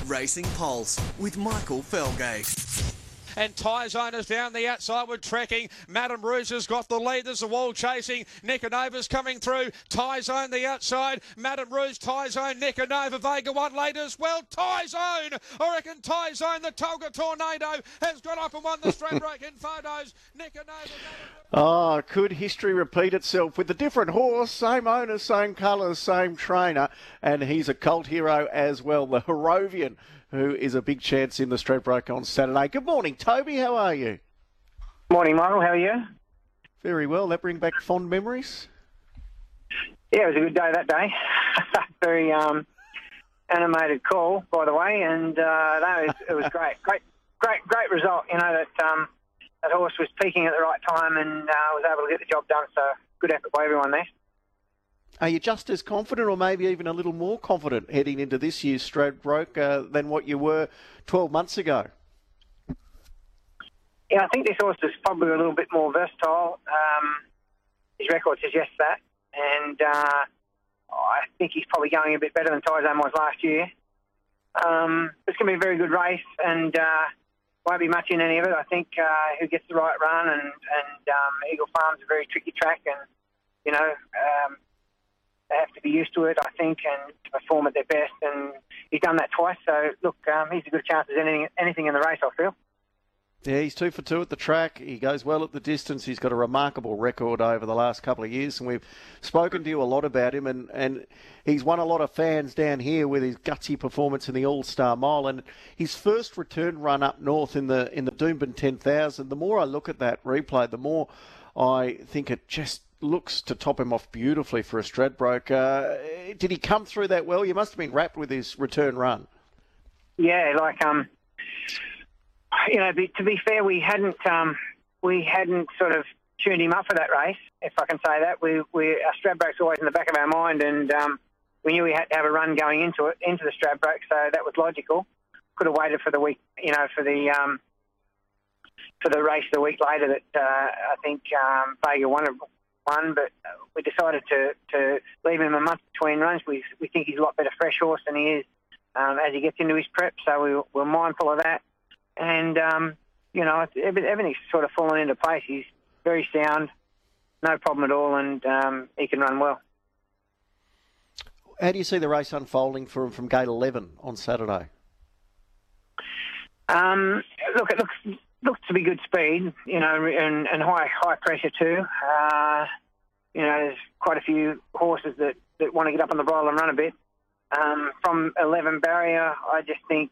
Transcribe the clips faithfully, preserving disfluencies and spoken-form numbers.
Racing Pulse with Michael Felgate. And Tyzone is down the outside with Trekking. Madame Rouge has got the lead. There's a wall chasing. Niconova's coming through. Tyzone the outside. Madame Rouge, Tyzone, Niconova, Vega one late as well. Tyzone! I reckon Tyzone, the Tolga Tornado, has got up and won the Stradbroke in photos. Niconova... Oh, could history repeat itself with a different horse, same owner, same colours, same trainer, and he's a cult hero as well, the Harrovian, who is a big chance in the Stradbroke on Saturday. Good morning, Toby. How are you? Morning, Michael. How are you? Very well. That bring back fond memories? Yeah, it was a good day that day. Very um, animated call, by the way, and uh, no, it, it was great. Great, great, great result. You know that um, that horse was peaking at the right time and uh, was able to get the job done. So good effort by everyone there. Are you just as confident or maybe even a little more confident heading into this year's Stradbroke uh, than what you were twelve months ago? Yeah, I think this horse is probably a little bit more versatile. Um, his record suggests that. And uh, I think he's probably going a bit better than Tyzone was last year. Um, it's going to be a very good race and uh, won't be much in any of it. I think uh, who gets the right run and, and um, Eagle Farm's a very tricky track and, you know... Um, They have to be used to it, I think, and to perform at their best. And he's done that twice. So, look, um, he's as good a chance as anything, anything in the race, I feel. Yeah, he's two for two at the track. He goes well at the distance. He's got a remarkable record over the last couple of years. And we've spoken to you a lot about him. And, and he's won a lot of fans down here with his gutsy performance in the All-Star Mile. And his first return run up north in the in the Doomben ten thousand, the more I look at that replay, the more I think it just looks to top him off beautifully for a Stradbroke. Uh, did he come through that well? You must have been wrapped with his return run. Yeah, like um, you know, to be fair, we hadn't um, we hadn't sort of tuned him up for that race, if I can say that. We we our Stradbroke's always in the back of our mind, and um, we knew we had to have a run going into it into the Stradbroke, so that was logical. Could have waited for the week, you know, for the um, for the race the week later that uh, I think um, Vega won. One, but we decided to, to leave him a month between runs. We we think he's a lot better fresh horse than he is um, as he gets into his prep, so we, we're mindful of that. And, um, you know, everything's sort of fallen into place. He's very sound, no problem at all, and um, he can run well. How do you see the race unfolding for him from gate eleven on Saturday? Um, look, it looks... Looks to be good speed, you know, and, and high high pressure too. Uh, you know, there's quite a few horses that, that want to get up on the bridle and run a bit. Um, from eleven barrier, I just think,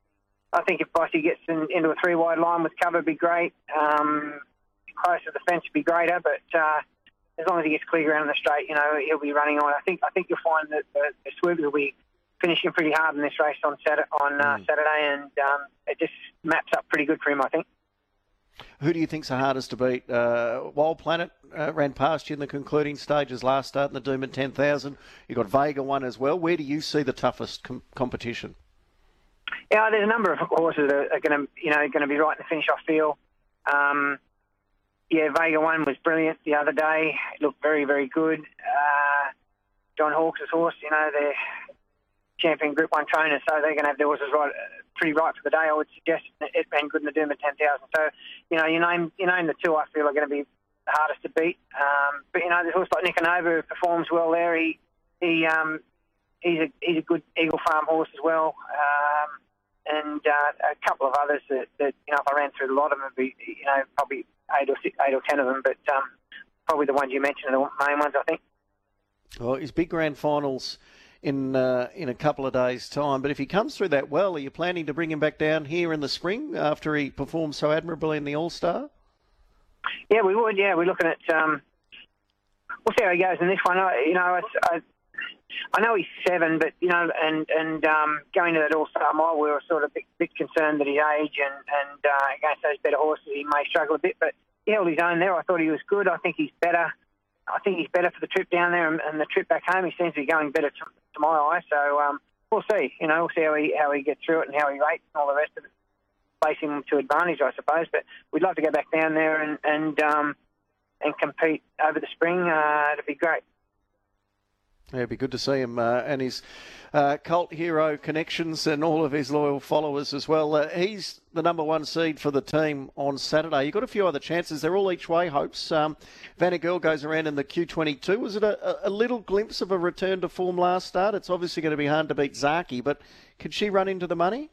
I think if Bossy gets in, into a three wide line with cover, would be great. Um, close to the fence would be greater, but uh, as long as he gets clear ground in the straight, you know, he'll be running on. I think I think you'll find that the, the Swoops will be finishing pretty hard in this race on Saturday, on uh, mm. Saturday, and um, it just maps up pretty good for him, I think. Who do you think's the hardest to beat? Uh, Wild Planet uh, ran past you in the concluding stages last start in the Doomben ten thousand. You got Vega one as well. Where do you see the toughest com- competition? Yeah, there's a number of horses that are going to, you know, going to be right in the finish-off field. Um, yeah, Vega one was brilliant the other day. It looked very, very good. Uh, John Hawkes' horse, you know, they're champion Group One trainers, so they're going to have their horses right, pretty right for the day. I would suggest it ran good in the Doomben ten thousand. So, you know, you name you name the two I feel are going to be the hardest to beat. Um, but you know, there's a horse like Niconova who performs well there. He he um, he's a he's a good Eagle Farm horse as well. Um, and uh, a couple of others that, that you know, if I ran through a lot of them, would be, you know, probably eight or six, eight or ten of them. But um, probably the ones you mentioned are the main ones, I think. Well, his big grand finals in uh, in a couple of days' time. But if he comes through that well, are you planning to bring him back down here in the spring after he performed so admirably in the All-Star? Yeah, we would. Yeah, we're looking at. Um, we'll see how he goes in this one. I, you know, it's, I, I know he's seven, but you know, and and um, going to that All-Star Mile, we were sort of a bit, bit concerned that his age and and uh, against those better horses, he may struggle a bit. But he held his own there. I thought he was good. I think he's better. I think he's better for the trip down there and, and the trip back home. He seems to be going better to, to my eye. So um, we'll see. You know, we'll see how he how he gets through it and how he rates and all the rest of it. Place him to advantage, I suppose. But we'd love to go back down there and and um, and compete over the spring. Uh, it'd be great. Yeah, it'd be good to see him uh, and his uh, cult hero connections and all of his loyal followers as well. Uh, he's the number one seed for the team on Saturday. You've got a few other chances. They're all each way hopes. Um, Vanna Girl goes around in the Q twenty-two. Was it a, a little glimpse of a return to form last start? It's obviously going to be hard to beat Zaki, but could she run into the money?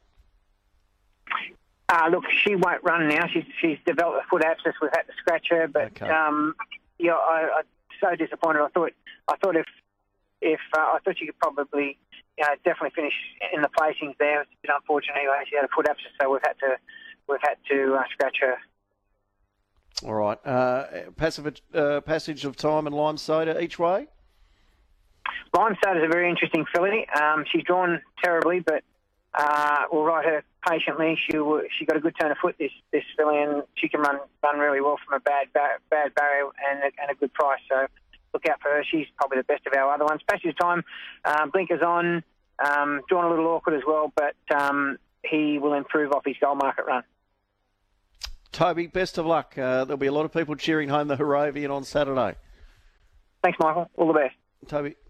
Uh, look, she won't run now. She's she's developed a foot abscess. We've had to scratch her, but Okay. um, yeah, I, I'm so disappointed. I thought I thought if if uh, I thought she could probably you know definitely finish in the placings there. It's a bit unfortunate anyway. She had a foot abscess, so we've had to we've had to uh, scratch her. All right. Uh, passive, uh, passage of time and lime soda each way? Lime Soda is a very interesting filly. Um, she's drawn terribly, but uh, we'll ride her patiently. She she got a good turn of foot, this this filly, and she can run run really well from a bad bar- bad barrier and a, and a good price. So look out for her. She's probably the best of our other ones. Passage of time, um, blinkers on, um, drawn a little awkward as well, but um, he will improve off his goal market run. Toby, best of luck. Uh, there'll be a lot of people cheering home the Harrovian on Saturday. Thanks, Michael. All the best. Toby.